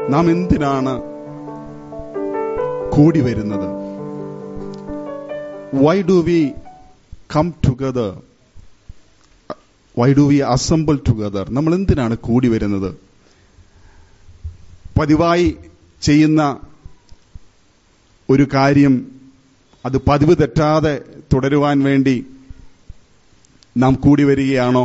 നാം എന്തിനാണ് കൂടി വരുന്നത്? Why do we come together? Why do we assemble together? നമ്മൾ എന്തിനാണ് കൂടി വരുന്നത്? പതിവായി ചെയ്യുന്ന ഒരു കാര്യം അത് പതിവ് തെറ്റാതെ തുടരുവാൻ വേണ്ടി നാം കൂടി വരികയാണോ?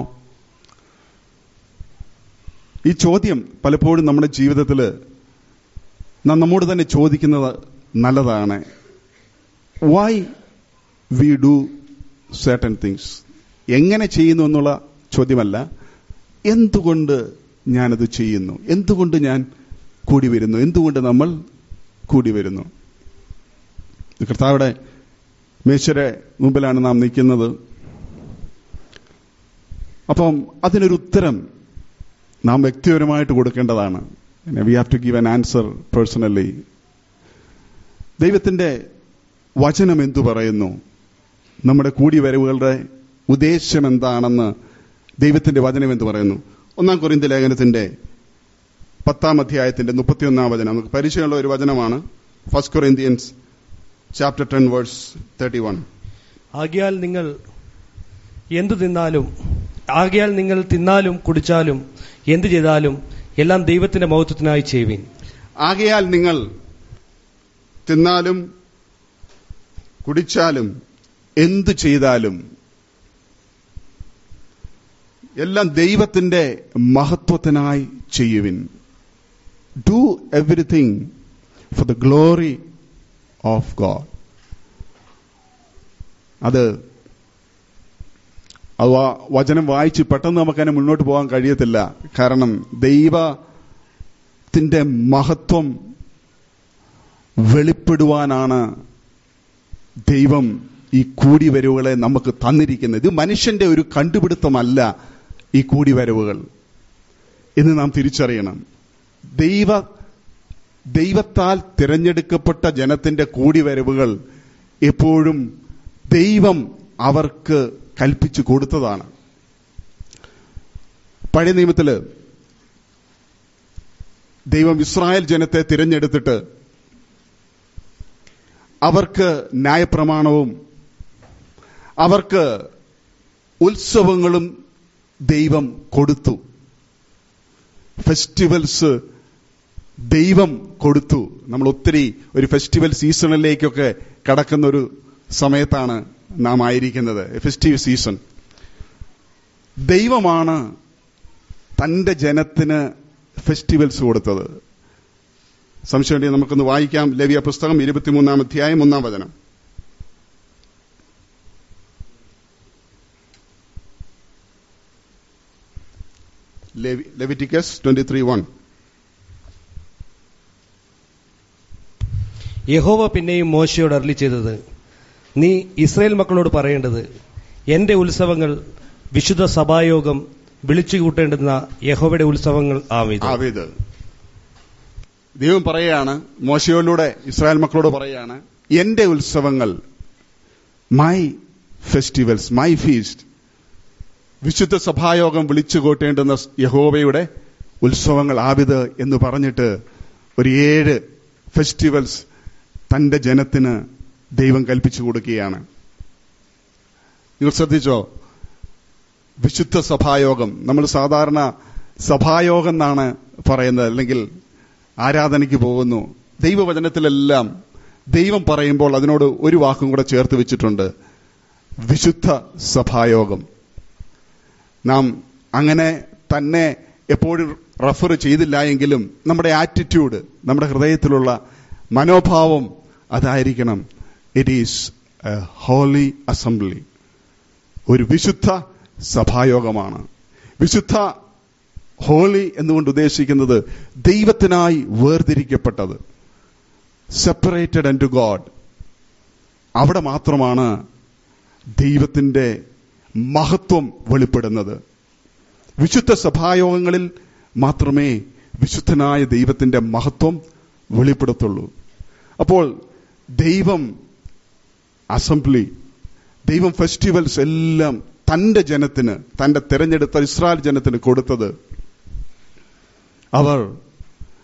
ഈ ചോദ്യം പലപ്പോഴും നമ്മുടെ ജീവിതത്തിൽ നാം നമ്മോട് തന്നെ ചോദിക്കുന്നത് നല്ലതാണ്. Why we do certain things? എങ്ങനെ ചെയ്യുന്നു എന്നുള്ള ചോദ്യമല്ല, എന്തുകൊണ്ട് ഞാനത് ചെയ്യുന്നു, എന്തുകൊണ്ട് ഞാൻ കൂടി വരുന്നു, എന്തുകൊണ്ട് നമ്മൾ കൂടി വരുന്നു. കർത്താവിടെ മേശയുടെ മുമ്പിലാണ് നാം നിൽക്കുന്നത്. അപ്പം അതിനൊരു ഉത്തരം നാം വ്യക്തിപരമായിട്ട് കൊടുക്കേണ്ടതാണ്. We have to give an answer personally. ദൈവത്തിന്റെ വചനം എന്തു പറയുന്നു? നമ്മുടെ കൂടിവരവുകളുടെ ഉദ്ദേശം എന്താണെന്ന് ദൈവത്തിന്റെ വചനം എന്തു പറയുന്നു? 1 കൊരിന്ത്യർ ലേഖനത്തിന്റെ 10-ാം അധ്യായത്തിന്റെ 31-ാം വചനം നമുക്ക് പരിചയമുള്ള ഒരു വചനമാണ്. 1 Corinthians chapter 10 verse 31. ആകയാൽ നിങ്ങൾ തിന്നാലും കുടിച്ചാലും എന്ത് ചെയ്താലും എല്ലാം ദൈവത്തിന്റെ മഹത്വത്തിനായി ചെയ്യുവിൻ. ആകയാൽ നിങ്ങൾ തിന്നാലും കുടിച്ചാലും എന്തു ചെയ്താലും എല്ലാം ദൈവത്തിന്റെ മഹത്വത്തിനായി ചെയ്യുവിൻ. Do everything for the glory of God. അത് വചനം വായിച്ച് പെട്ടെന്ന് നമുക്കതിനെ മുന്നോട്ട് പോകാൻ കഴിയത്തില്ല. കാരണം ദൈവത്തിന്റെ മഹത്വം വെളിപ്പെടുവാനാണ് ദൈവം ഈ കൂടിവരവുകളെ നമുക്ക് തന്നിരിക്കുന്നത്. ഇത് മനുഷ്യന്റെ ഒരു കണ്ടുപിടുത്തമല്ല ഈ കൂടിവരവുകൾ എന്ന് നാം തിരിച്ചറിയണം. ദൈവത്താൽ തിരഞ്ഞെടുക്കപ്പെട്ട ജനത്തിന്റെ കൂടിവരവുകൾ എപ്പോഴും ദൈവം അവർക്ക് കൽപ്പിച്ചു കൊടുത്തതാണ്. പഴയ നിയമത്തില് ദൈവം ഇസ്രായേൽ ജനത്തെ തിരഞ്ഞെടുത്തിട്ട് അവർക്ക് ന്യായപ്രമാണവും അവർക്ക് ഉത്സവങ്ങളും ദൈവം കൊടുത്തു. ഫെസ്റ്റിവൽസ് ദൈവം കൊടുത്തു. നമ്മൾ ഒത്തിരി ഒരു ഫെസ്റ്റിവൽ സീസണിലേക്കൊക്കെ കടക്കുന്ന ഒരു സമയത്താണ് നാം ആയിരിക്കുന്നത്. Festive season. ദൈവമാണ് തന്റെ ജനത്തിന് ഫെസ്റ്റിവൽസ് കൊടുത്തത്. സംശയം നമുക്കൊന്ന് വായിക്കാം. ലേവ്യ പുസ്തകം 23-ാം അധ്യായം 1-ാം വചനം. Leviticus 23:1. യഹോവ പിന്നെയും മോശയോട് അരുളി ചെയ്തത്, നീ ഇസ്രായേൽ മക്കളോട് പറയേണ്ടത്, എന്റെ ഉത്സവങ്ങൾ വിശുദ്ധ സഭായോഗം വിളിച്ചു കൂട്ടേണ്ടുന്ന യഹോവയുടെ ഉത്സവങ്ങൾ ആവിത്. ദൈവം പറയുകയാണ്, മോശയോടുകൂടെ ഇസ്രായേൽ മക്കളോട് പറയുകയാണ്, എന്റെ ഉത്സവങ്ങൾ, മൈ ഫെസ്റ്റിവൽസ്, മൈ ഫീസ്റ്റ്, വിശുദ്ധ സഭായോഗം വിളിച്ചു കൂട്ടേണ്ടുന്ന യഹോവയുടെ ഉത്സവങ്ങൾ ആവിത് എന്ന് പറഞ്ഞിട്ട് ഒരു 7 ഫെസ്റ്റിവൽസ് തന്റെ ജനത്തിന് ദൈവം കൽപ്പിച്ചു കൊടുക്കുകയാണ്. നിങ്ങൾ ശ്രദ്ധിച്ചോ? വിശുദ്ധ സഭായോഗം. നമ്മൾ സാധാരണ സഭായോഗം എന്നാണ് പറയുന്നത്, അല്ലെങ്കിൽ ആരാധനയ്ക്ക് പോകുന്നു. ദൈവവചനത്തിലെല്ലാം ദൈവം പറയുമ്പോൾ അതിനോട് ഒരു വാക്കും കൂടെ ചേർത്ത് വെച്ചിട്ടുണ്ട്, വിശുദ്ധ സഭായോഗം. നാം അങ്ങനെ തന്നെ എപ്പോഴും റെഫർ ചെയ്തില്ല എങ്കിലും നമ്മുടെ ആറ്റിറ്റ്യൂഡ്, നമ്മുടെ ഹൃദയത്തിലുള്ള മനോഭാവം അതായിരിക്കണം. It is a holy assembly. ഒരു വിശുദ്ധ സഭായോഗമാണ്. വിശുദ്ധ, ഹോളി എന്നുകൊണ്ട് ഉദ്ദേശിക്കുന്നത് ദൈവത്തിനായി വേർതിരിക്കപ്പെട്ടത്, സെപ്പറേറ്റഡ് അൻടു ഗോഡ്. അവിടെ മാത്രമാണ് ദൈവത്തിന്റെ മഹത്വം വെളിപ്പെടുന്നത്. വിശുദ്ധ സഭായോഗങ്ങളിൽ മാത്രമേ വിശുദ്ധനായ ദൈവത്തിന്റെ മഹത്വം വെളിപ്പെടുത്തുള്ളൂ. അപ്പോൾ ദൈവം അസംബ്ലി, ദൈവം ഫെസ്റ്റിവൽസ് എല്ലാം തന്റെ ജനത്തിന്, തന്റെ തെരഞ്ഞെടുത്ത ഇസ്രായേൽ ജനത്തിന് കൊടുത്തത് അവർ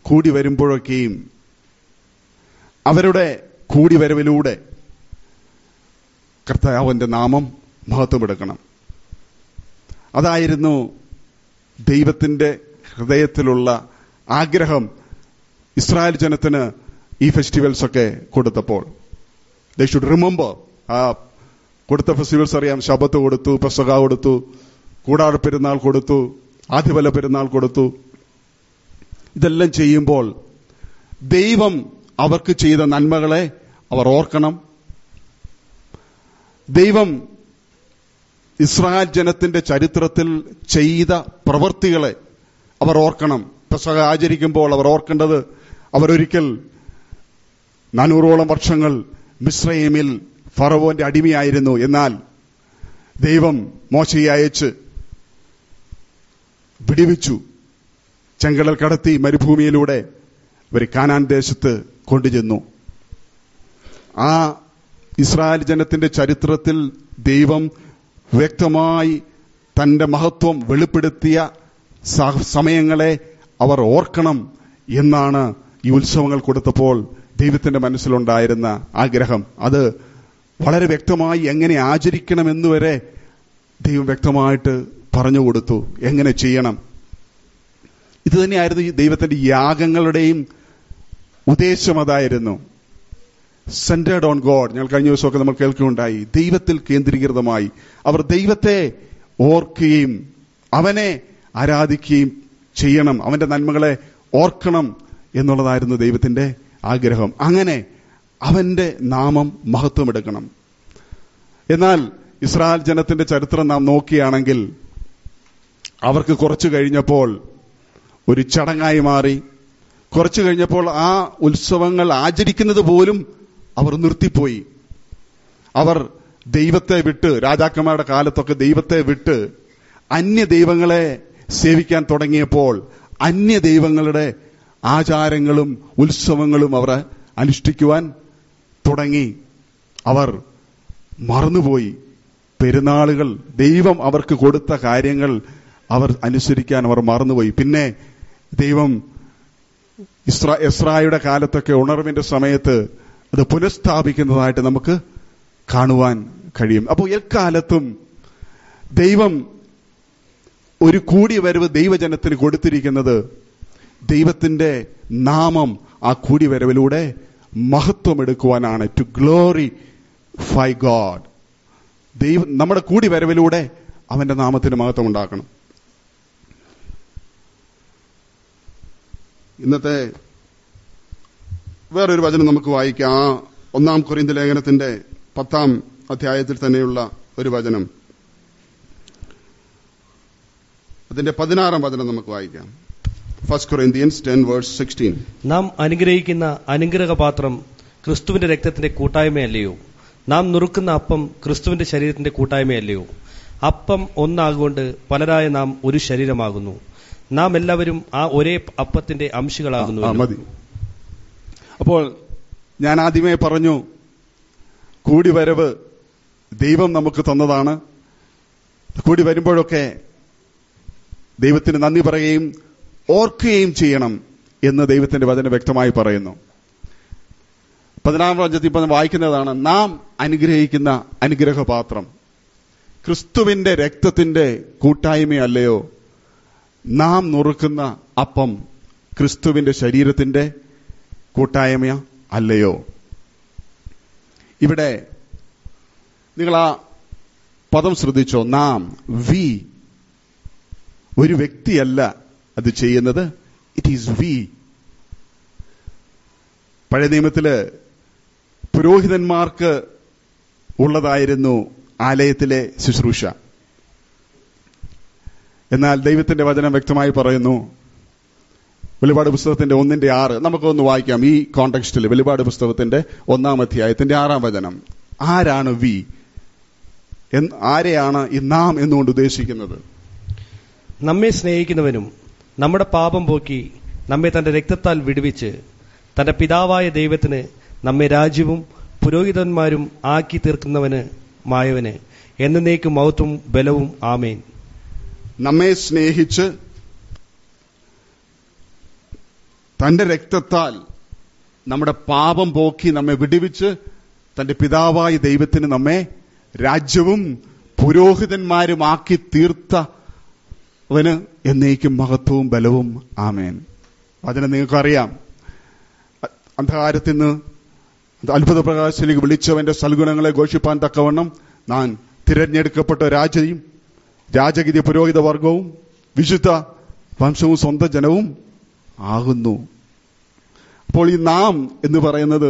കൂടി വരുമ്പോഴൊക്കെയും അവരുടെ കൂടിവരവിലൂടെ കർത്താവിന്റെ നാമം മഹത്വമെടുക്കണം. അതായിരുന്നു ദൈവത്തിന്റെ ഹൃദയത്തിലുള്ള ആഗ്രഹം ഇസ്രായേൽ ജനത്തിന് ഈ ഫെസ്റ്റിവൽസ് ഒക്കെ കൊടുത്തപ്പോൾ. They should remember. ആ കൊടുത്ത ഫെസ്റ്റിവൽസ് അറിയാം. ശബത്ത് കൊടുത്തു, പെസഹ കൊടുത്തു, കൂടാര പെരുന്നാൾ കൊടുത്തു, ആദ്യബല പെരുന്നാൾ കൊടുത്തു. ഇതെല്ലാം ചെയ്യുമ്പോൾ ദൈവം അവർക്ക് ചെയ്ത നന്മകളെ അവർ ഓർക്കണം. ദൈവം ഇസ്രായേൽ ജനത്തിന്റെ ചരിത്രത്തിൽ ചെയ്ത പ്രവൃത്തികളെ അവർ ഓർക്കണം. പെസഹ ആചരിക്കുമ്പോൾ അവർ ഓർക്കേണ്ടത് അവരൊരിക്കൽ 400ഓളം വർഷങ്ങൾ മിസ്രയീമിൽ ഫറവോന്റെ അടിമയായിരുന്നു. എന്നാൽ ദൈവം മോശയെ അയച്ച് വിടുവിച്ചു. ചെങ്കടൽ കടത്തി മരുഭൂമിയിലൂടെ അവർ കാനാൻ ദേശത്ത് കൊണ്ടുചെന്നു. ആ ഇസ്രായേൽ ജനത്തിന്റെ ചരിത്രത്തിൽ ദൈവം വ്യക്തമായി തന്റെ മഹത്വം വെളിപ്പെടുത്തിയ സമയങ്ങളെ അവർ ഓർക്കണം എന്നാണ് ഈ ഉത്സവങ്ങൾ കൊടുത്തപ്പോൾ ദൈവത്തിന്റെ മനസ്സിലുണ്ടായിരുന്ന ആഗ്രഹം. അത് വളരെ വ്യക്തമായി എങ്ങനെ ആചരിക്കണമെന്നുവരെ ദൈവം വ്യക്തമായിട്ട് പറഞ്ഞു കൊടുത്തു, എങ്ങനെ ചെയ്യണം. ഇത് തന്നെയായിരുന്നു ഈ ദൈവത്തിന്റെ യാഗങ്ങളുടെയും ഉദ്ദേശം. അതായിരുന്നു സെന്റേർഡ് ഓൺ ഗോഡ്. ഞങ്ങൾ കഴിഞ്ഞ ദിവസമൊക്കെ നമ്മൾ കേൾക്കുകയുണ്ടായി. ദൈവത്തിൽ കേന്ദ്രീകൃതമായി അവർ ദൈവത്തെ ഓർക്കുകയും അവനെ ആരാധിക്കുകയും ചെയ്യണം, അവന്റെ നന്മകളെ ഓർക്കണം എന്നുള്ളതായിരുന്നു ദൈവത്തിന്റെ ആഗ്രഹം. അങ്ങനെ അവന്റെ നാമം മഹത്വമെടുക്കണം. എന്നാൽ ഇസ്രായേൽ ജനത്തിന്റെ ചരിത്രം നാം നോക്കുകയാണെങ്കിൽ അവർക്ക് കുറച്ചു കഴിഞ്ഞപ്പോൾ ഒരു ചടങ്ങായി മാറി. കുറച്ചു കഴിഞ്ഞപ്പോൾ ആ ഉത്സവങ്ങൾ ആചരിക്കുന്നത് പോലും അവർ നിർത്തിപ്പോയി. അവർ ദൈവത്തെ വിട്ട്, രാജാക്കന്മാരുടെ കാലത്തൊക്കെ ദൈവത്തെ വിട്ട് അന്യ ദൈവങ്ങളെ സേവിക്കാൻ തുടങ്ങിയപ്പോൾ അന്യ ദൈവങ്ങളുടെ ആചാരങ്ങളും ഉത്സവങ്ങളും അവർ അനുഷ്ഠിക്കുവാൻ തുടങ്ങി. അവർ മറന്നുപോയി. പെരുന്നാളുകൾ, ദൈവം അവർക്ക് കൊടുത്ത കാര്യങ്ങൾ അവർ അനുസരിക്കാൻ അവർ മറന്നുപോയി. പിന്നെ ദൈവം എസ്രായുടെ കാലത്തൊക്കെ ഉണർവിന്റെ സമയത്ത് അത് പുനഃസ്ഥാപിക്കുന്നതായിട്ട് നമുക്ക് കാണുവാൻ കഴിയും. അപ്പോൾ എക്കാലത്തും ദൈവം ഒരു കൂടിവരവ് ദൈവജനത്തിന് കൊടുത്തിരിക്കുന്നത് ദൈവത്തിന്റെ നാമം ആ കൂടിവരവിലൂടെ മഹത്വമെടുക്കുവാനാണ്. To glorify God. ദൈവം നമ്മുടെ കൂടിവരവിലൂടെ അവന്റെ നാമത്തിന് മഹത്വം ഉണ്ടാക്കണം. ഇന്നത്തെ വേറൊരു വചനം നമുക്ക് വായിക്കാം. 1 കൊരിന്ത്യർ ലേഖനത്തിന്റെ 10-ാം അധ്യായത്തിൽ തന്നെയുള്ള ഒരു വചനം, അതിന്റെ 16-ാം വചനം നമുക്ക് വായിക്കാം. 1 Corinthians 10:16. നാം അനുഗ്രഹിക്കുന്ന അനുഗ്രഹപാത്രം ക്രിസ്തുവിന്റെ രക്തത്തിന്റെ കൂട്ടായ്മയല്ലയോ? നാം നുറുക്കുന്ന അപ്പം ക്രിസ്തുവിന്റെ ശരീരത്തിന്റെ കൂട്ടായ്മയല്ലയോ? അപ്പം ഒന്നാകൊണ്ട് പലരായ നാം ഒരു ശരീരമാകുന്നു. നാം എല്ലാവരും ആ ഒരേ അപ്പത്തിന്റെ അംശികളാകുന്നു. മതി. അപ്പോൾ ഞാൻ ആദ്യമേ പറഞ്ഞു, കൂടിവരവ് ദൈവം നമുക്ക് തന്നതാണ്. കൂടി വരുമ്പോഴൊക്കെ ദൈവത്തിന് നന്ദി പറയുകയും ഓർക്കുകയും ചെയ്യണം എന്ന് ദൈവത്തിന്റെ വചനം വ്യക്തമായി പറയുന്നു. 16-ാം വചനത്തിൽ ഇപ്പം വായിക്കുന്നതാണ്, നാം അനുഗ്രഹിക്കുന്ന അനുഗ്രഹപാത്രം ക്രിസ്തുവിന്റെ രക്തത്തിന്റെ കൂട്ടായ്മയല്ലയോ? നാം നുറുക്കുന്ന അപ്പം ക്രിസ്തുവിന്റെ ശരീരത്തിന്റെ കൂട്ടായ്മ അല്ലയോ? ഇവിടെ നിങ്ങൾ ആ പദം ശ്രദ്ധിച്ചോ? നാം, വി. ഒരു വ്യക്തിയല്ല അത് ചെയ്യുന്നത്, ഇറ്റ് ഈസ് വി. പഴയ നിയമത്തില് പുരോഹിതന്മാർക്ക് ഉള്ളതായിരുന്നു ആലയത്തിലെ ശുശ്രൂഷ. എന്നാൽ ദൈവത്തിന്റെ വചനം വ്യക്തമായി പറയുന്നു, വെളിപാട് പുസ്തകത്തിന്റെ 1:6 നമുക്കൊന്ന് വായിക്കാം. ഈ കോണ്ടെക്സ്റ്റിൽ വെളിപാട് പുസ്തകത്തിന്റെ 1-ാം അധ്യായത്തിന്റെ 6-ാം വചനം. ആരാണ് വി? ആരെയാണ് ഈ നാം എന്നുകൊണ്ട് ഉദ്ദേശിക്കുന്നത്? നമ്മെ സ്നേഹിക്കുന്നവനും നമ്മുടെ പാപം പോക്കി നമ്മെ തന്റെ രക്തത്താൽ വിടുവിച്ച് തന്റെ പിതാവായ ദൈവത്തിന് നമ്മെ രാജ്യവും പുരോഹിതന്മാരും ആക്കി തീർക്കുന്നവന് മായവന് എന്നേക്കും മഹത്വവും ബലവും. ആമേൻ. നമ്മെ സ്നേഹിച്ച് തന്റെ രക്തത്താൽ നമ്മുടെ പാപം പോക്കി നമ്മെ വിടുവിച്ച് തന്റെ പിതാവായ ദൈവത്തിന് നമ്മെ രാജ്യവും പുരോഹിതന്മാരുമാക്കി തീർത്തവന് എന്നേക്കും മഹത്വവും ബലവും. ആമേൻ. അതിനെ നിങ്ങൾക്കറിയാം. അന്ധകാരത്തിൽ നിന്ന് അത്ഭുത പ്രകാശത്തിലേക്ക് വിളിച്ചവന്റെ സൽഗുണങ്ങളെ ഘോഷിപ്പാൻ തക്കവണ്ണം നാം തിരഞ്ഞെടുക്കപ്പെട്ട രാജയും രാജഗീയ പുരോഹിത വർഗവും വിശുദ്ധ വംശവും സ്വന്തം ജനവും ആകുന്നു. അപ്പോൾ ഈ നാം എന്ന് പറയുന്നത്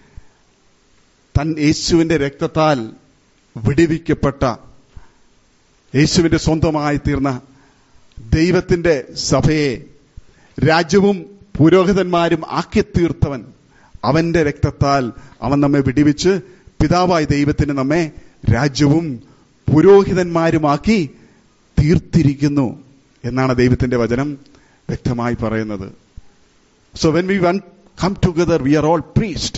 യേശുവിന്റെ രക്തത്താൽ വിടുവിക്കപ്പെട്ട, യേശുവിന്റെ സ്വന്തമായി തീർന്ന ദൈവത്തിന്റെ സഭയെ രാജ്യവും പുരോഹിതന്മാരും ആക്കി തീർത്തവൻ, അവന്റെ രക്തത്താൽ അവൻ നമ്മെ വിടുവിച്ച് പിതാവായ ദൈവത്തിന് നമ്മെ രാജ്യവും പുരോഹിതന്മാരുമാക്കി തീർത്തിരിക്കുന്നു എന്നാണ് ദൈവത്തിന്റെ വചനം വ്യക്തമായി പറയുന്നത്. So when we come together, we are all priests.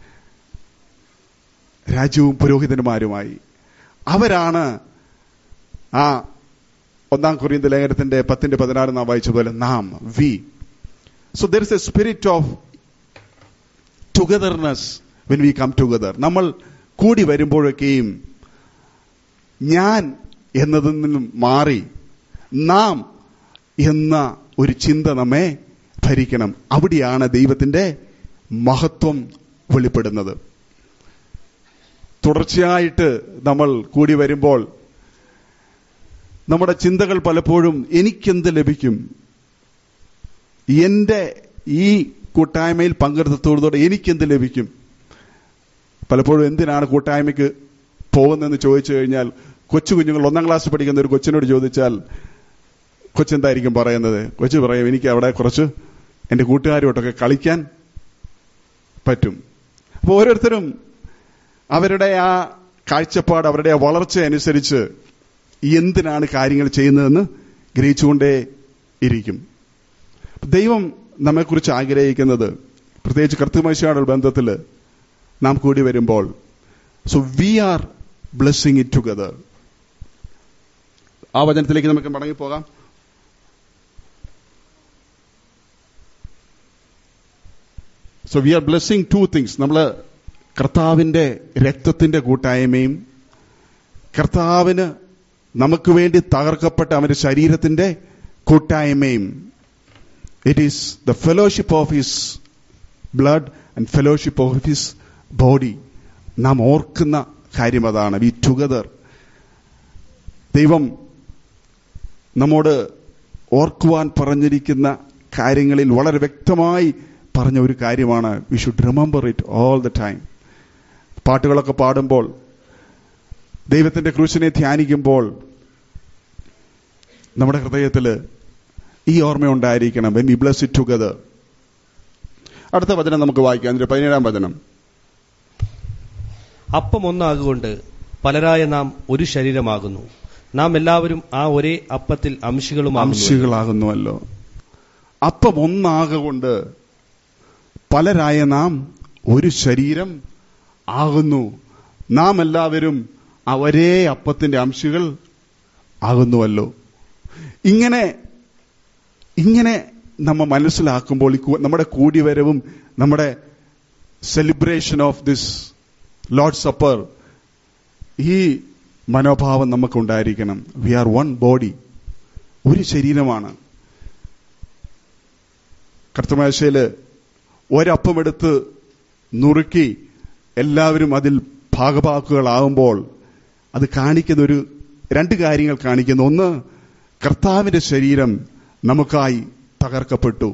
രാജ്യവും പുരോഹിതന്മാരുമായി അവരാണ് ആ 1 കൊരിന്ത്യർ ലേഖനത്തിന്റെ 10:16 നാം വായിച്ചതുപോലെ നാം, we. So there is a spirit of togetherness when we come together. നമ്മൾ കൂടി വരുമ്പോഴൊക്കെയും ഞാൻ എന്നതിൽ നിന്നും മാറി നാം എന്ന ഒരു ചിന്ത നമ്മെ ഭരിക്കണം. അവിടെയാണ് ദൈവത്തിന്റെ മഹത്വം വെളിപ്പെടുന്നത്. തുടർച്ചയായിട്ട് നമ്മൾ കൂടി വരുമ്പോൾ നമ്മുടെ ചിന്തകൾ പലപ്പോഴും എനിക്കെന്ത് ലഭിക്കും, എന്റെ ഈ കൂട്ടായ്മയിൽ പങ്കെടുത്തതോടെ എനിക്കെന്ത് ലഭിക്കും. പലപ്പോഴും എന്തിനാണ് കൂട്ടായ്മയ്ക്ക് പോകുന്നതെന്ന് ചോദിച്ചു കഴിഞ്ഞാൽ, കൊച്ചു കുഞ്ഞുങ്ങൾ 1ാം ക്ലാസ് പഠിക്കുന്ന ഒരു കൊച്ചിനോട് ചോദിച്ചാൽ കൊച്ചെന്തായിരിക്കും പറയുന്നത്? കൊച്ചു പറയും, എനിക്ക് അവിടെ കുറച്ച് എന്റെ കൂട്ടുകാരുമായിട്ടൊക്കെ കളിക്കാൻ പറ്റും. അപ്പോൾ ഓരോരുത്തരും അവരുടെ ആ കാഴ്ചപ്പാട്, അവരുടെ ആ വളർച്ച അനുസരിച്ച് എന്തിനാണ് കാര്യങ്ങൾ ചെയ്യുന്നതെന്ന് ഗ്രഹിച്ചുകൊണ്ടേ ഇരിക്കും. ദൈവം നമ്മെക്കുറിച്ച് ആഗ്രഹിക്കുന്നത്, പ്രത്യേകിച്ച് കർത്തൃമേശയോടുള്ള ബന്ധത്തിൽ നാം കൂടി വരുമ്പോൾ, so we are blessing it together. ആ വചനത്തിലേക്ക് നമുക്ക് മടങ്ങിപ്പോകാം. So we are blessing 2 things. നമ്മൾ കർത്താവിന്റെ രക്തത്തിന്റെ കൂട്ടായ്മയും കർത്താവിന് നമുക്ക് വേണ്ടി തകർക്കപ്പെട്ട അവന്റെ ശരീരത്തിന്റെ കൂട്ടായ്മയും. It is the fellowship of his blood and fellowship of his body. നാം ഓർക്കുന്ന കാര്യം അതാണ്, വി ടുഗദർ. ദൈവം നമ്മോട് ഓർക്കുവാൻ പറഞ്ഞിരിക്കുന്ന കാര്യങ്ങളിൽ വളരെ വ്യക്തമായി പറഞ്ഞ ഒരു കാര്യമാണ്, we should remember it all the time. പാട്ടുകളൊക്കെ പാടുമ്പോൾ, ദൈവത്തിന്റെ ക്രൂശിനെ ധ്യാനിക്കുമ്പോൾ നമ്മുടെ ഹൃദയത്തിൽ ഈ ഓർമ്മയുണ്ടായിരിക്കണം. When we bless it together. അടുത്ത വചനം നമുക്ക് വായിക്കാം. 17-ാം വചനം. അപ്പം ഒന്നാകൊണ്ട് പലരായ നാം ഒരു ശരീരമാകുന്നു, നാം എല്ലാവരും ആ ഒരേ അപ്പത്തിൽ അംശികളാകുന്നുവല്ലോ. അപ്പം ഒന്നാകൊണ്ട് പലരായ നാം ഒരു ശരീരം ആകുന്നു, നാം എല്ലാവരും ആ ഒരേ അപ്പത്തിന്റെ അംശികൾ ആകുന്നുവല്ലോ. ഇങ്ങനെ നമ്മൾ മനസ്സിലാക്കുമ്പോൾ നമ്മുടെ കൂടിവരവും നമ്മുടെ celebration of this lord supper, ഈ മനോഭാവം നമുക്കുണ്ടായിരിക്കണം. വി ആർ വൺ ബോഡി, ഒരു ശരീരമാണ്. കർത്തൃമേശയിൽ ഒരപ്പമെടുത്ത് നുറുക്കി എല്ലാവരും അതിൽ ഭാഗഭാക്കുകളാകുമ്പോൾ അത് കാണിക്കുന്ന 2 കാര്യങ്ങൾ കാണിക്കുന്നു. ഒന്ന്, കർത്താവിന്റെ ശരീരം നമുക്കായി തകർക്കപ്പെട്ടു.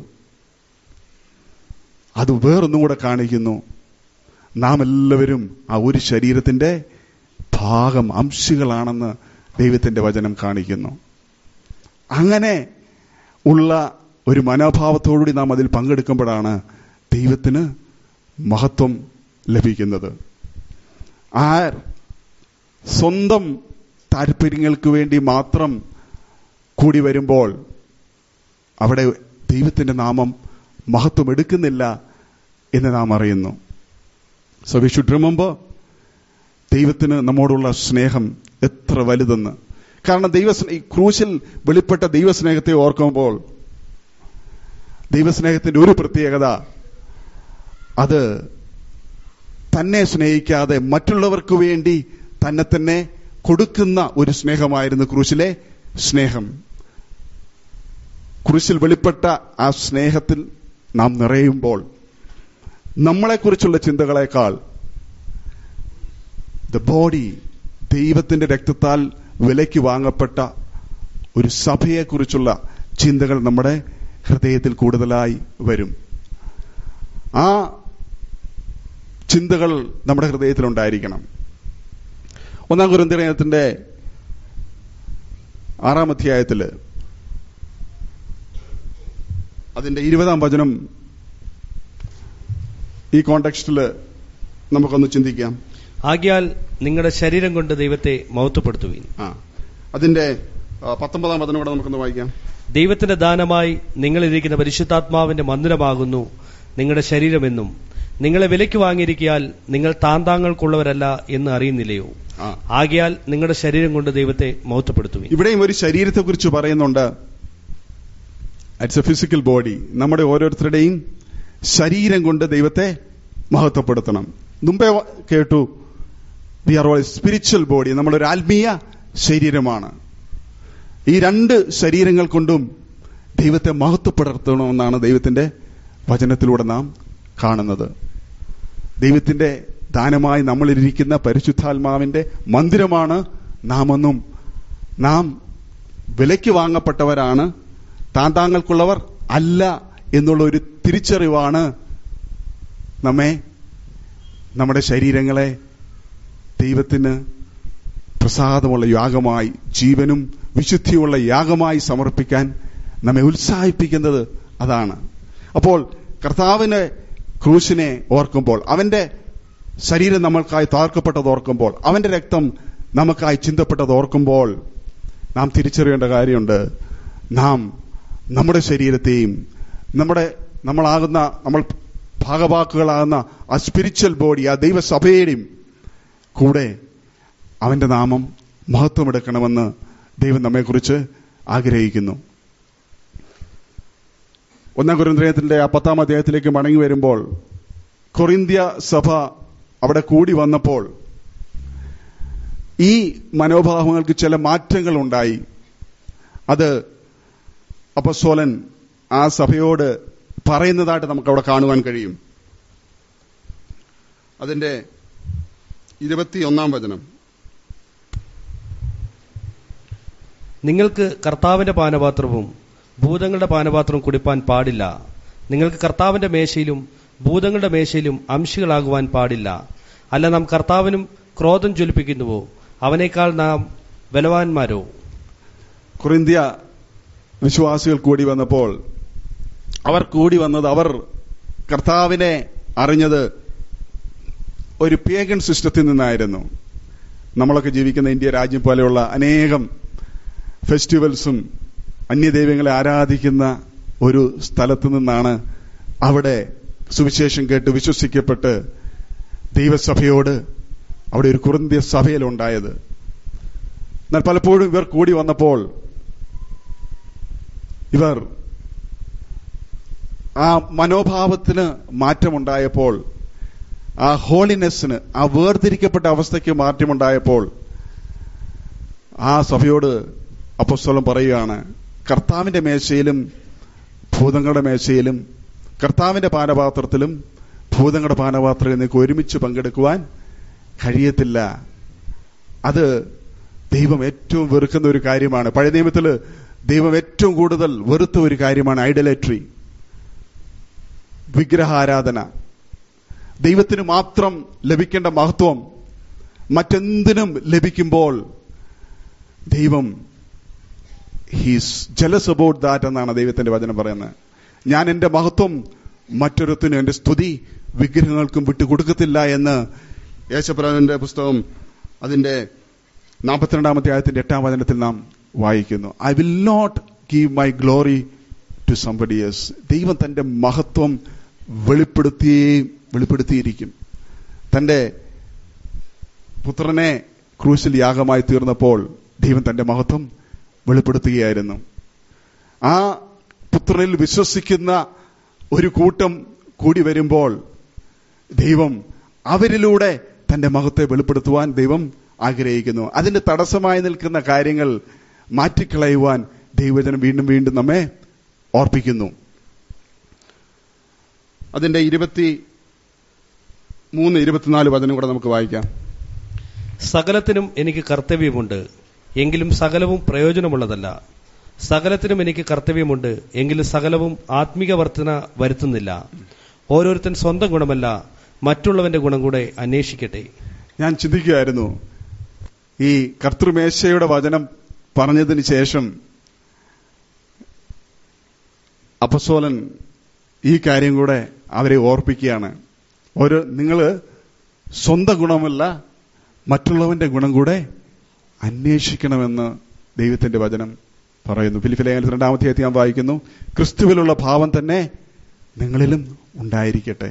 അത് വേറൊന്നും കൂടെ കാണിക്കുന്നു, നാം എല്ലാവരും ആ ഒരു ശരീരത്തിന്റെ ഭാഗം, അംശികളാണെന്ന് ദൈവത്തിന്റെ വചനം കാണിക്കുന്നു. അങ്ങനെ ഉള്ള ഒരു മനോഭാവത്തോടുകൂടി നാം അതിൽ പങ്കെടുക്കുമ്പോഴാണ് ദൈവത്തിന് മഹത്വം ലഭിക്കുന്നത്. ആർ സ്വന്തം താല്പര്യങ്ങൾക്ക് വേണ്ടി മാത്രം കൂടി വരുമ്പോൾ അവിടെ ദൈവത്തിന്റെ നാമം മഹത്വം എടുക്കുന്നില്ല എന്ന് നാം അറിയുന്നു. സോ വി ഷുഡ് റിമെമ്പർ ദൈവത്തിന് നമ്മോടുള്ള സ്നേഹം എത്ര വലുതെന്ന്. കാരണം ക്രൂശിൽ വെളിപ്പെട്ട ദൈവസ്നേഹത്തെ ഓർക്കുമ്പോൾ ദൈവസ്നേഹത്തിന്റെ ഒരു പ്രത്യേകത, അത് തന്നെ സ്നേഹിക്കാതെ മറ്റുള്ളവർക്ക് വേണ്ടി തന്നെ തന്നെ കൊടുക്കുന്ന ഒരു സ്നേഹമായിരുന്നു ക്രൂശിലെ സ്നേഹം. ക്രൂശിൽ വെളിപ്പെട്ട ആ സ്നേഹത്തിൽ നാം നിറയുമ്പോൾ നമ്മളെക്കുറിച്ചുള്ള ചിന്തകളെക്കാൾ ദ ബോഡി, ദൈവത്തിന്റെ രക്തത്താൽ വിലയ്ക്ക് വാങ്ങപ്പെട്ട ഒരു സഭയെക്കുറിച്ചുള്ള ചിന്തകൾ നമ്മുടെ ഹൃദയത്തിൽ കൂടുതലായി വരും. ആ ചിന്തകൾ നമ്മുടെ ഹൃദയത്തിലുണ്ടായിരിക്കണം. 1 കൊരിന്ത്യരുടെ 6-ാം അധ്യായത്തില് അതിന്റെ 20-ാം വചനം ഈ കോണ്ടെക്സ്റ്റില് നമുക്കൊന്ന് ചിന്തിക്കാം. ആകയാൽ നിങ്ങളുടെ ശരീരം കൊണ്ട് ദൈവത്തെ മഹത്വപ്പെടുത്തുവിൻ. അതിന്റെ 19-ാം വചനം കൂടെ നമുക്കൊന്ന് വായിക്കാം. ദൈവത്തിന്റെ ദാനമായി നിങ്ങളിരിക്കുന്ന പരിശുദ്ധാത്മാവിന്റെ മന്ദിരമാകുന്നു നിങ്ങളുടെ ശരീരമെന്നും നിങ്ങളെ വിലയ്ക്ക് വാങ്ങിയിരിക്കാൽ നിങ്ങൾ താന്താങ്ങൾക്കുള്ളവരല്ല എന്ന് അറിയുന്നില്ലയോ? ആകയാൽ നിങ്ങളുടെ ശരീരം കൊണ്ട് ദൈവത്തെ മഹത്വപ്പെടുത്തുവിൻ. ഇവിടെയും ഒരു ശരീരത്തെക്കുറിച്ച് പറയുന്നുണ്ട്. It's a physical body. നമ്മുടെ ഓരോരുത്തരുടെയും ശരീരം കൊണ്ട് ദൈവത്തെ മഹത്വപ്പെടുത്തണം. മുമ്പേ കേട്ടു, we are all spiritual body. നമ്മളൊരു ആത്മീയ ശരീരമാണ്. ഈ 2 ശരീരങ്ങൾ കൊണ്ടും ദൈവത്തെ മഹത്വപ്പെടുത്തണമെന്നാണ് ദൈവത്തിന്റെ വചനത്തിലൂടെ നാം കാണുന്നത്. ദൈവത്തിന്റെ ദാനമായി നമ്മളിരിക്കുന്ന പരിശുദ്ധാത്മാവിന്റെ മന്ദിരമാണ് നാമെന്നും നാം വിലയ്ക്ക് വാങ്ങപ്പെട്ടവരാണ്, താന്താങ്ങൾക്കുള്ളവർ അല്ല എന്നുള്ള ഒരു തിരിച്ചറിവാണ് നമ്മുടെ ശരീരങ്ങളെ ദൈവത്തിന് പ്രസാദമുള്ള യാഗമായി, ജീവനും വിശുദ്ധിയുള്ള യാഗമായി സമർപ്പിക്കാൻ നമ്മെ ഉത്സാഹിപ്പിക്കുന്നത് അതാണ്. അപ്പോൾ കർത്താവിനെ ക്രൂശിനെ ഓർക്കുമ്പോൾ, അവന്റെ ശരീരം നമ്മൾക്കായി താർക്കപ്പെട്ടത് ഓർക്കുമ്പോൾ, അവന്റെ രക്തം നമുക്കായി ചിന്തപ്പെട്ടത് ഓർക്കുമ്പോൾ നാം തിരിച്ചറിയേണ്ട കാര്യമുണ്ട്. നാം നമ്മുടെ ശരീരത്തെയും നമ്മൾ ഭാഗവാക്കുകളാകുന്ന ആ സ്പിരിച്വൽ ബോഡി, ആ ദൈവസഭയുടെയും കൂടെ അവന്റെ നാമം മഹത്വമെടുക്കണമെന്ന് ദൈവം നമ്മെക്കുറിച്ച് ആഗ്രഹിക്കുന്നു. 1 കൊരിന്ത്യരുടെ 10-ാം അധ്യായത്തിലേക്ക് മടങ്ങി വരുമ്പോൾ, കൊറിന്ത്യ സഭ അവിടെ കൂടി വന്നപ്പോൾ ഈ മനോഭാവങ്ങൾക്ക് ചില മാറ്റങ്ങൾ ഉണ്ടായി. അത് അപ്പോസ്തലൻ ആ സഭയോട് പറയുന്നതായിട്ട് നമുക്ക് അവിടെ കാണുവാൻ കഴിയും. അതിന്റെ 21-ാം വചനം, നിങ്ങൾക്ക് കർത്താവിന്റെ പാനപാത്രവും ഭൂതങ്ങളുടെ പാനപാത്രവും കുടിപ്പാൻ പാടില്ല. നിങ്ങൾക്ക് കർത്താവിന്റെ മേശയിലും ഭൂതങ്ങളുടെ മേശയിലും അംശികളാകുവാൻ പാടില്ല. അല്ല, നാം കർത്താവിനും ക്രോധം ജ്വലിപ്പിക്കുന്നുവോ? അവനേക്കാൾ നാം ബലവാന്മാരോ? കൊരിന്ത്യ വിശ്വാസികൾ കൂടി വന്നപ്പോൾ അവർ കർത്താവിനെ അറിഞ്ഞത് ഒരു പേഗൻ സിസ്റ്റത്തിൽ നിന്നായിരുന്നു. നമ്മളൊക്കെ ജീവിക്കുന്ന ഇന്ത്യ രാജ്യം പോലെയുള്ള അനേകം ഫെസ്റ്റിവൽസും അന്യദൈവങ്ങളെ ആരാധിക്കുന്ന ഒരു സ്ഥലത്തു നിന്നാണ് അവിടെ സുവിശേഷം കേട്ട് വിശ്വസിക്കപ്പെട്ട് ദൈവസഭയോട് അവിടെ ഒരു കൊരിന്ത്യ സഭയിലുണ്ടായത്. എന്നാൽ പലപ്പോഴും ഇവർ കൂടി വന്നപ്പോൾ ഇവർ ആ മനോഭാവത്തിന് മാറ്റമുണ്ടായപ്പോൾ, ആ ഹോളിനെസ്സിന്, ആ വേർതിരിക്കപ്പെട്ട അവസ്ഥയ്ക്ക് മാറ്റമുണ്ടായപ്പോൾ ആ സഭയോട് അപ്പോസ്തലൻ പറയുകയാണ്, കർത്താവിന്റെ മേശയിലും ഭൂതങ്ങളുടെ മേശയിലും, കർത്താവിന്റെ പാനപാത്രത്തിലും ഭൂതങ്ങളുടെ പാനപാത്രത്തിൽ നിങ്ങൾക്ക് ഒരുമിച്ച് പങ്കെടുക്കുവാൻ കഴിയത്തില്ല. അത് ദൈവം ഏറ്റവും വെറുക്കുന്ന ഒരു കാര്യമാണ്. പഴയ നിയമത്തിൽ ദൈവം ഏറ്റവും കൂടുതൽ വെറുത്ത ഒരു കാര്യമാണ് ഐഡലട്രി, വിഗ്രഹാരാധന. ദൈവത്തിന് മാത്രം ലഭിക്കേണ്ട മഹത്വം മറ്റെന്തിനും ലഭിക്കുമ്പോൾ ദൈവം ഹീസ് ജലസ് അബൌട്ട് ദാറ്റ് എന്നാണ് ദൈവത്തിന്റെ വചനം പറയുന്നത്. ഞാൻ എന്റെ മഹത്വം മറ്റൊരുത്തിനും, എന്റെ സ്തുതി വിഗ്രഹങ്ങൾക്കും വിട്ടുകൊടുക്കത്തില്ല എന്ന് യേശുപ്രഭുവിന്റെ പുസ്തകം അതിന്റെ 42-ാം അധ്യായത്തിന്റെ 8-ാം വചനത്തിൽ നാം വായിക്കുന്നു. I will not give my glory to somebody else. ദൈവം തന്റെ മഹത്വം വെളിപ്പെടുത്തിയിരിക്കും. തന്റെ പുത്രനെ ക്രൂശിൽ യാഗമായി തീർന്നപ്പോൾ ദൈവം തന്റെ മഹത്വം വെളിപ്പെടുത്തുകയായിരുന്നു. ആ പുത്രനിൽ വിശ്വസിക്കുന്ന ഒരു കൂട്ടം കൂടി വരുമ്പോൾ ദൈവം അവരിലൂടെ തന്റെ മഹത്വത്തെ വെളിപ്പെടുത്തുവാൻ ദൈവം ആഗ്രഹിക്കുന്നു. അതിന്റെ തടസ്സമായി നിൽക്കുന്ന കാര്യങ്ങൾ മാറ്റിക്കളയുവാൻ ദൈവവചനം വീണ്ടും വീണ്ടും നമ്മെ ഓർപ്പിക്കുന്നു. അതിന്റെ 23-24 വചനം കൂടെ നമുക്ക് വായിക്കാം. സകലത്തിനും എനിക്ക് കർത്തവ്യമുണ്ട്, എങ്കിലും സകലവും പ്രയോജനമുള്ളതല്ല. സകലത്തിനും എനിക്ക് കർത്തവ്യമുണ്ട്, എങ്കിലും സകലവും ആത്മീക വർധന വരുത്തുന്നില്ല. ഓരോരുത്തൻ സ്വന്തം ഗുണമല്ല, മറ്റുള്ളവന്റെ ഗുണം കൂടെ അന്വേഷിക്കട്ടെ. ഞാൻ ചിന്തിക്കുകയായിരുന്നു, ഈ കർത്തൃമേശയുടെ വചനം പറഞ്ഞതിന് ശേഷം അപ്പസ്തോലൻ ഈ കാര്യം കൂടെ അവരെ ഓർപ്പിക്കുകയാണ്. നിങ്ങൾ സ്വന്തം ഗുണമല്ല, മറ്റുള്ളവന്റെ ഗുണം കൂടെ അന്വേഷിക്കണമെന്ന് ദൈവത്തിന്റെ വചനം പറയുന്നു. ഫിലിപ്പിലെ ലേഖനത്തിൽ 2-ാം അധ്യായം വായിക്കുന്നു, ക്രിസ്തുവിലുള്ള ഭാവം തന്നെ നിങ്ങളിലും ഉണ്ടായിരിക്കട്ടെ.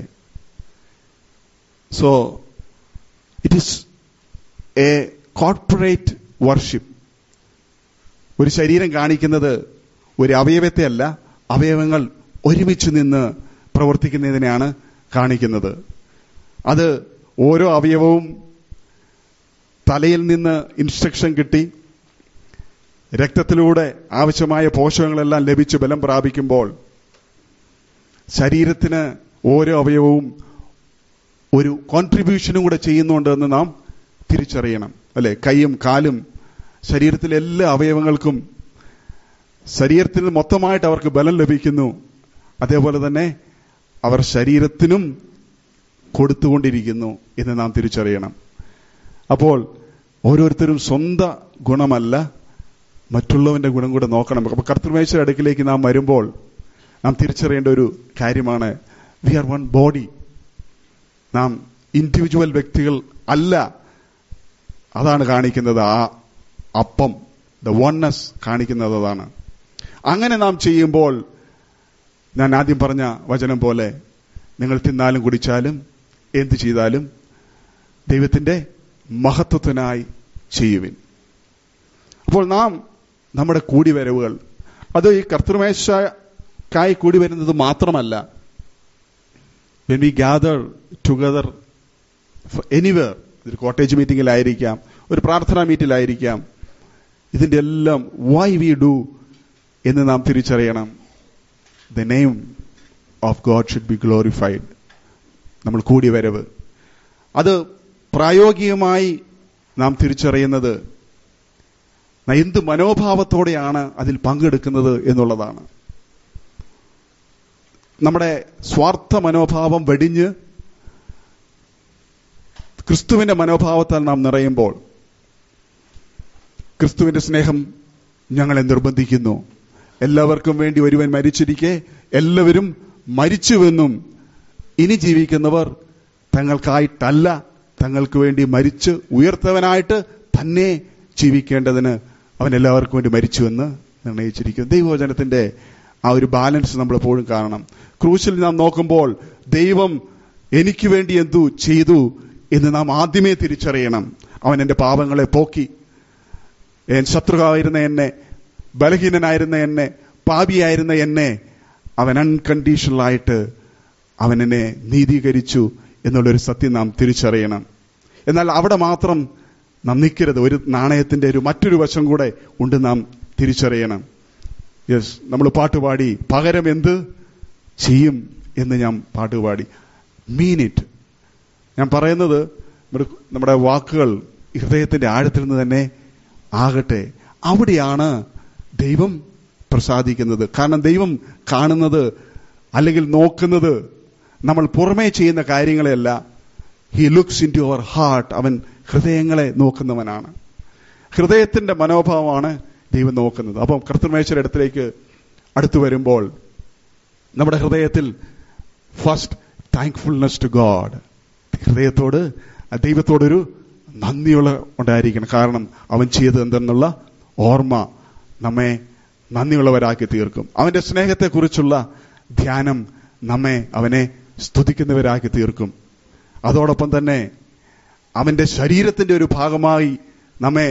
So it is a corporate worship. ഒരു ശരീരം കാണിക്കുന്നത് ഒരു അവയവത്തെ അല്ല, അവയവങ്ങൾ ഒരുമിച്ച് നിന്ന് പ്രവർത്തിക്കുന്നതിനെയാണ് കാണിക്കുന്നത്. അത് ഓരോ അവയവവും തലയിൽ നിന്ന് ഇൻസ്ട്രക്ഷൻ കിട്ടി രക്തത്തിലൂടെ ആവശ്യമായ പോഷകങ്ങളെല്ലാം ലഭിച്ച് ബലം പ്രാപിക്കുമ്പോൾ ശരീരത്തിന് ഓരോ അവയവവും ഒരു കോൺട്രിബ്യൂഷനും കൂടെ ചെയ്യുന്നുണ്ടെന്ന് നാം തിരിച്ചറിയണം, അല്ലെ? കൈയും കാലും ശരീരത്തിലെ എല്ലാ അവയവങ്ങൾക്കും ശരീരത്തിന് മൊത്തമായിട്ട് അവർക്ക് ബലം ലഭിക്കുന്നു. അതേപോലെ തന്നെ അവർ ശരീരത്തിനും കൊടുത്തുകൊണ്ടിരിക്കുന്നു എന്ന് നാം തിരിച്ചറിയണം. അപ്പോൾ ഓരോരുത്തരും സ്വന്തം ഗുണമല്ല, മറ്റുള്ളവന്റെ ഗുണം കൂടെ നോക്കണം. അപ്പൊ കർത്തൃമേശയുടെ അടുക്കിലേക്ക് നാം വരുമ്പോൾ നാം തിരിച്ചറിയേണ്ട ഒരു കാര്യമാണ്, വി ആർ വൺ ബോഡി. നാം ഇൻഡിവിജ്വൽ വ്യക്തികൾ അല്ല. അതാണ് കാണിക്കുന്നത് ആ അപ്പം, ദ വൺനെസ് കാണിക്കുന്നത് അതാണ്. അങ്ങനെ നാം ചെയ്യുമ്പോൾ ഞാൻ ആദ്യം പറഞ്ഞ വചനം പോലെ നിങ്ങൾ തിന്നാലും കുടിച്ചാലും എന്ത് ചെയ്താലും ദൈവത്തിന്റെ മഹത്വത്തിനായി ചെയ്യുവിൻ. അപ്പോൾ നാം നമ്മുടെ കൂടിവരവുകൾ അത് ഈ കർത്തൃമേശക്കായി കൂടി വരുന്നത് മാത്രമല്ല, when we gather together anywhere, ഒരു കോട്ടേജ് മീറ്റിംഗിലായിരിക്കാം, ഒരു പ്രാർത്ഥനാ മീറ്റിലായിരിക്കാം, ഇതിന്റെ എല്ലാം why we do എന്ന് നാം തിരിച്ചറിയണം. The name of God should be glorified. നമ്മൾ കൂടിവരവ് അത് പ്രായോഗികമായി നാം തിരിച്ചറിയുന്നത് എന്ത് മനോഭാവത്തോടെയാണ് അതിൽ പങ്കെടുക്കുന്നത് എന്നുള്ളതാണ്. നമ്മുടെ സ്വാർത്ഥ മനോഭാവം വെടിഞ്ഞ് ക്രിസ്തുവിന്റെ മനോഭാവത്താൽ നാം നിറയുമ്പോൾ, ക്രിസ്തുവിന്റെ സ്നേഹം ഞങ്ങളെ നിർബന്ധിക്കുന്നു, എല്ലാവർക്കും വേണ്ടി ഒരുവൻ മരിച്ചിരിക്കെ എല്ലാവരും മരിച്ചുവെന്നും ഇനി ജീവിക്കുന്നവർ തങ്ങൾക്കായിട്ടല്ല തങ്ങൾക്ക് വേണ്ടി മരിച്ച് ഉയർത്തവനായിട്ട് തന്നെ ജീവിക്കേണ്ടതിന് അവൻ എല്ലാവർക്കും വേണ്ടി മരിച്ചുവെന്ന് നിർണയിച്ചിരിക്കുന്നു. ദൈവവചനത്തിന്റെ ആ ഒരു ബാലൻസ് നമ്മൾ എപ്പോഴും കാണണം. ക്രൂശിൽ നാം നോക്കുമ്പോൾ ദൈവം എനിക്ക് വേണ്ടി എന്തു ചെയ്തു എന്ന് നാം ആദ്യമേ തിരിച്ചറിയണം. അവൻ എന്റെ പാപങ്ങളെ പോക്കി, ശത്രുവായിരുന്ന എന്നെ, ബലഹീനനായിരുന്ന എന്നെ, പാപിയായിരുന്ന എന്നെ അവൻ അൺകണ്ടീഷണലായിട്ട് അവൻ എന്നെ നീതീകരിച്ചു എന്നുള്ളൊരു സത്യം നാം തിരിച്ചറിയണം. എന്നാൽ അവിടെ മാത്രം നാം നിൽക്കരുത്. ഒരു നാണയത്തിന്റെ മറ്റൊരു വശം കൂടെ ഉണ്ട്, നാം തിരിച്ചറിയണം. യെസ്, നമ്മൾ പാട്ടുപാടി പകരം എന്ത് ചെയ്യും എന്ന് ഞാൻ പാട്ടുപാടി. Mean it. ഞാൻ പറയുന്നത് നമ്മുടെ വാക്കുകൾ ഹൃദയത്തിന്റെ ആഴത്തിൽ നിന്ന് തന്നെ ആകട്ടെ. അവിടെയാണ് ദൈവം പ്രസാദിക്കുന്നത്. കാരണം ദൈവം കാണുന്നത് അല്ലെങ്കിൽ നോക്കുന്നത് നമ്മൾ പുറമേ ചെയ്യുന്ന കാര്യങ്ങളെയല്ല. He looks into our heart. അവൻ ഹൃദയങ്ങളെ നോക്കുന്നവനാണ്. ഹൃദയത്തിന്റെ മനോഭാവമാണ് ദൈവം നോക്കുന്നത്. അപ്പം കർത്തൃമേശയുടെ അടുത്തേക്ക് അടുത്തു വരുമ്പോൾ നമ്മുടെ ഹൃദയത്തിൽ ഫസ്റ്റ് താങ്ക്ഫുൾനെസ് ടു ഗോഡ്, ഹൃദയത്തോട് ദൈവത്തോടൊരു നന്ദിയുള്ള ഉണ്ടായിരിക്കണം. കാരണം അവൻ ചെയ്തത് എന്തെന്നുള്ള ഓർമ്മ നമ്മെ നന്ദിയുള്ളവരാക്കി തീർക്കും. അവന്റെ സ്നേഹത്തെക്കുറിച്ചുള്ള ധ്യാനം അവനെ സ്തുതിക്കുന്നവരാക്കി തീർക്കും. അതോടൊപ്പം തന്നെ അവന്റെ ശരീരത്തിന്റെ ഒരു ഭാഗമായി നമ്മെ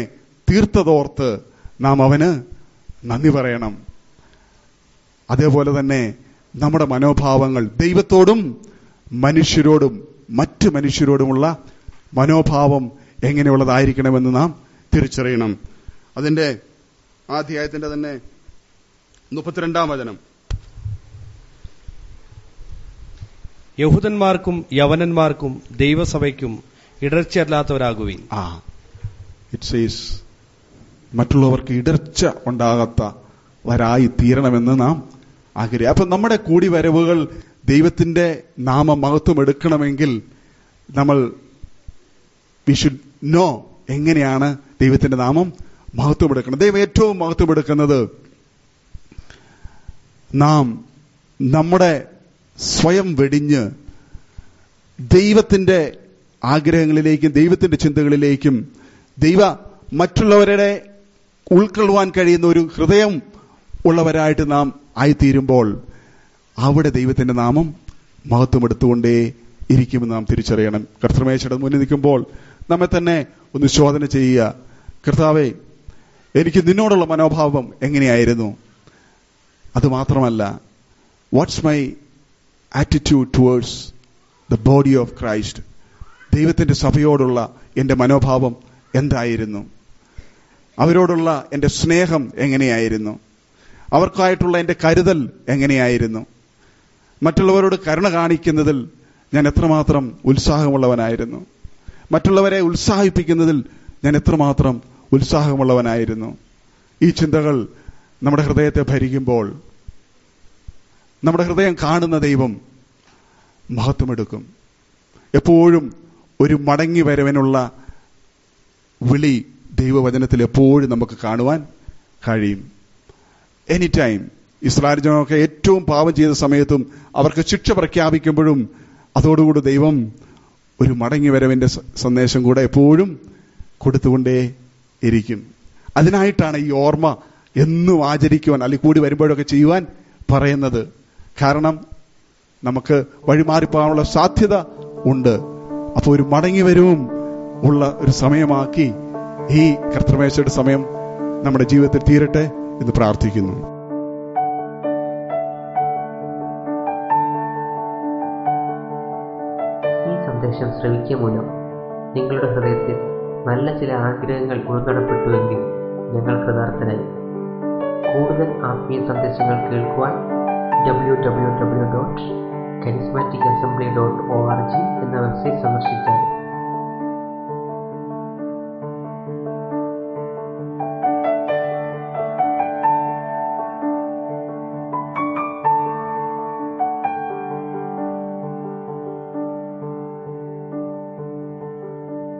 തീർത്തതോർത്ത് നാം അവന് നന്ദി പറയണം. അതേപോലെ തന്നെ നമ്മുടെ മനോഭാവങ്ങൾ ദൈവത്തോടും മനുഷ്യരോടും മറ്റു മനുഷ്യരോടുമുള്ള മനോഭാവം എങ്ങനെയുള്ളതായിരിക്കണമെന്ന് നാം തിരിച്ചറിയണം. അതിന്റെ ആ അധ്യായത്തിന്റെ തന്നെ 32-ാം വചനം. യഹൂദന്മാർക്കും യവനന്മാർക്കും ദൈവസഭയ്ക്കും ഇടർച്ചയല്ലാത്തവരാകുവിൻ. ഇറ്റ് സേസ് മറ്റുള്ളവർക്ക് ഇടർച്ച ഉണ്ടാകാത്തവരായി തീരണമെന്ന് നാം ആഗ്രഹിക്കുക. അപ്പൊ നമ്മുടെ കൂടിവരവുകൾ ദൈവത്തിന്റെ നാമ മഹത്വം എടുക്കണമെങ്കിൽ നമ്മൾ വി ഷുഡ് നോ എങ്ങനെയാണ് ദൈവത്തിന്റെ നാമം മഹത്വം എടുക്കുന്നത്. ദൈവം ഏറ്റവും മഹത്വം എടുക്കുന്നത് നാം നമ്മുടെ സ്വയം വെടിഞ്ഞ് ദൈവത്തിന്റെ ആഗ്രഹങ്ങളിലേക്കും ദൈവത്തിന്റെ ചിന്തകളിലേക്കും മറ്റുള്ളവരുടെ ഉൾക്കൊള്ളുവാൻ കഴിയുന്ന ഒരു ഹൃദയം ഉള്ളവരായിട്ട് നാം ആയിത്തീരുമ്പോൾ അവിടെ ദൈവത്തിന്റെ നാമം മഹത്വം എടുത്തുകൊണ്ടേ ഇരിക്കുമെന്ന് നാം തിരിച്ചറിയണം. കർത്തൃമേശയുടെ മുന്നിൽ നിൽക്കുമ്പോൾ നമ്മെ തന്നെ ഒന്ന് ശോധന ചെയ്യുക. കർത്താവേ, എനിക്ക് നിന്നോടുള്ള മനോഭാവം എങ്ങനെയായിരുന്നു? അതുമാത്രമല്ല, what's my attitude towards the body of Christ? ദൈവത്തിന്റെ സഭയോടുള്ള എന്റെ മനോഭാവം എന്തായിരുന്നു? അവരോടുള്ള എന്റെ സ്നേഹം എങ്ങനെയായിരുന്നു? അവർക്കായിട്ടുള്ള എന്റെ കരുതൽ എങ്ങനെയായിരുന്നു? മറ്റുള്ളവരോട് കരുണ കാണിക്കുന്നതിൽ ഞാൻ എത്രമാത്രം ഉത്സാഹമുള്ളവനായിരുന്നു? മറ്റുള്ളവരെ ഉത്സാഹിപ്പിക്കുന്നതിൽ ഞാൻ എത്രമാത്രം ഉത്സാഹമുള്ളവനായിരുന്നു? ഈ ചിന്തകൾ നമ്മുടെ ഹൃദയത്തെ ഭരിക്കുമ്പോൾ നമ്മുടെ ഹൃദയം കാണുന്ന ദൈവം മഹത്വമെടുക്കും. എപ്പോഴും ഒരു മടങ്ങി വരവിനുള്ള വിളി ദൈവവചനത്തിൽ എപ്പോഴും നമുക്ക് കാണുവാൻ കഴിയും. എനി ടൈം ഇസ്രായേൽ ജനമൊക്കെ ഏറ്റവും പാപം ചെയ്ത സമയത്തും അവർക്ക് ശിക്ഷ പ്രഖ്യാപിക്കുമ്പോഴും അതോടുകൂടി ദൈവം ഒരു മടങ്ങി വരവിന്റെ സന്ദേശം കൂടെ എപ്പോഴും കൊടുത്തുകൊണ്ടേ ഇരിക്കും. അതിനായിട്ടാണ് ഈ ഓർമ്മ എന്നും ആചരിക്കുവാൻ അല്ലെങ്കിൽ കൂടി വരുമ്പോഴൊക്കെ ചെയ്യുവാൻ പറയുന്നത്. കാരണം നമുക്ക് വഴിമാറിപ്പോകാനുള്ള സാധ്യത ഉണ്ട്. അപ്പോൾ ഒരു മടങ്ങി വരവും ഉള്ള ഒരു സമയമാക്കി ഈ കർത്തൃമേശയുടെ സമയം നമ്മുടെ ജീവിതത്തിൽ തീരട്ടെ എന്ന് പ്രാർത്ഥിക്കുന്നു. ഈ സന്ദേശം ശ്രവിക്കുക മൂലം നിങ്ങളുടെ ഹൃദയത്തിൽ നല്ല ചില ആഗ്രഹങ്ങൾ ഉൾക്കടപ്പെട്ടുവെങ്കിൽ ഞങ്ങൾ കൃതാർത്ഥനായി. കൂടുതൽ ആത്മീയ സന്ദേശങ്ങൾ കേൾക്കുവാൻ www.charismaticassembly.org എന്ന വെബ്സൈറ്റ് സന്ദർശിച്ചാൽ